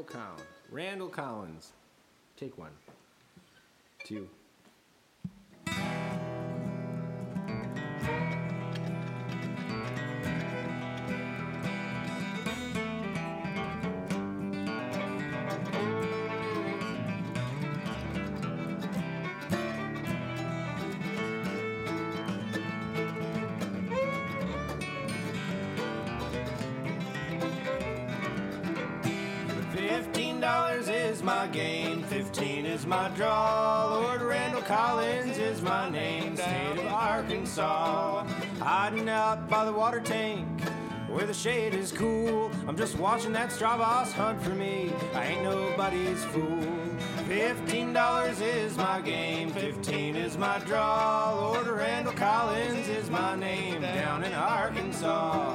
Randall Collins. Take one. Two. $15 is my game, 15 is my draw. Lord Randall Collins is my name, state of Arkansas. Hiding out by the water tank where the shade is cool. I'm just watching that straw boss hunt for me. I ain't nobody's fool. $15 is my game, 15 is my draw. Lord Randall Collins is my name, down in Arkansas.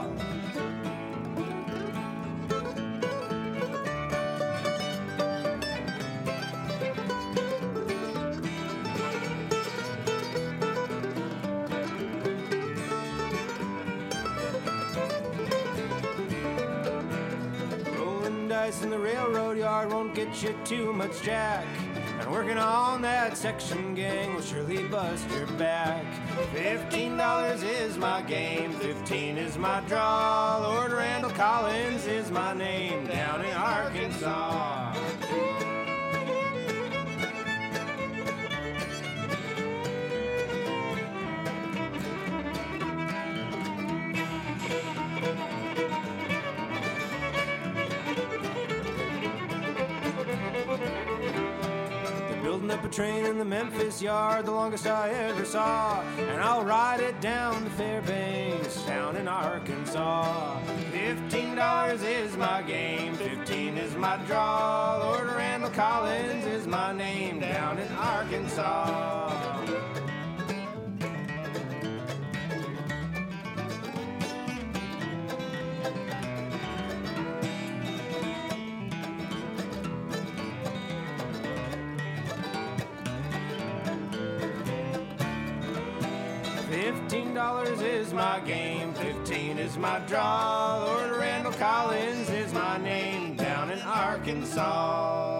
In the railroad yard won't get you too much jack, and working on that section gang will surely bust your back. $15 is my game, 15 is my draw. Lord Randall Collins is my name, down in Arkansas. Building up a train in the Memphis yard, the longest I ever saw, and I'll ride it down to Fairbanks, down in Arkansas. $15 is my game, 15 is my draw. Lord Randall Collins is my name, down in Arkansas. $15 is my game, 15 is my draw. Lord Randall Collins is my name, down in Arkansas.